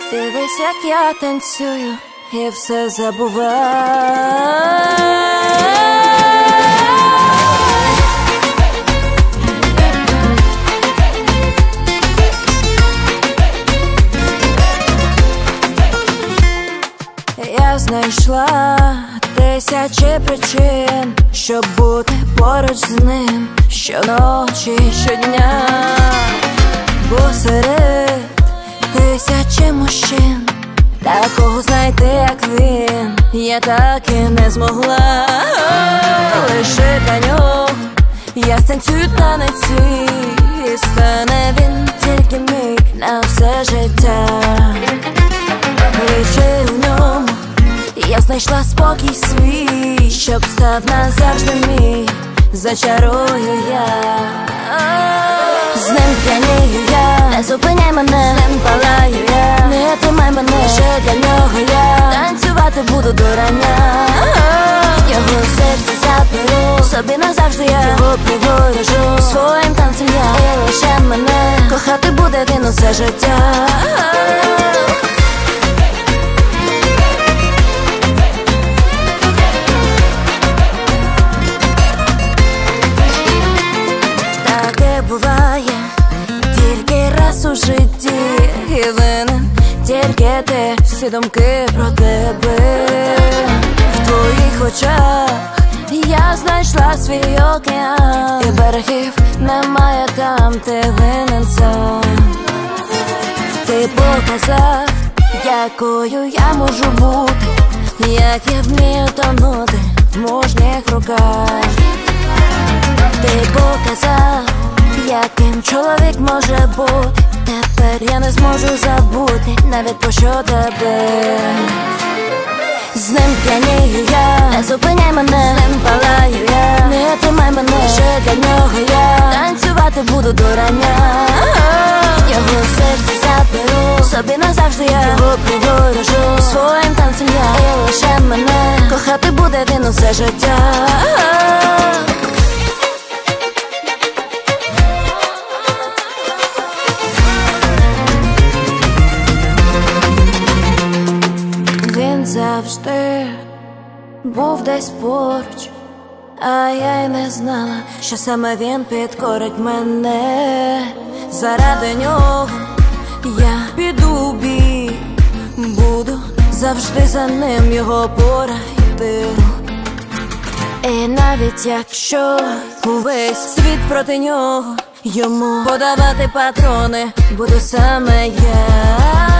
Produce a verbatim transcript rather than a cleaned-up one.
Дивись, як я танцюю і все забуваю. Я знайшла тисячі причин, щоб бути поруч з ним щоночі, щодня. Бо серед тисячі мужчин такого знайти, як він, я так і не змогла. Лише для нього я станцюю танець свій, і стане він тільки мій на все життя. Лише в ньому я знайшла спокій свій, щоб став назавжди мій, зачарую я. З ним п'янію я, не зупиняй мене, з ним палаю я, не тримай мене, лише для нього я танцювати буду до рання. Його серце заберу собі назавжди, я його приворожу своїм танцем я, і лише мене кохати буде він усе життя. Буває тільки раз у житті, і винен тільки ти, всі думки про тебе. В твоїх очах я знайшла свій океан, і берегів немає там, ти винен сам. Ти показав, якою я можу бути, як я вмію тонути в мужніх руках. Ти показав, яким чоловік може бути, тепер я не зможу забути навіть про що тебе. З ним п'янію я, не зупиняй мене, з ним палаю я, не тримай мене, лише для нього я танцювати буду до рання. Його серце заберу собі назавжди, я його приворожу своїм танцем я, і лише мене кохати буде він усе життя. Завжди був десь поруч, а я й не знала, що саме він підкорить мене. Заради нього я піду у бій, буду завжди за ним його пора йти. І навіть якщо увесь світ проти нього, йому подавати патрони буду саме я.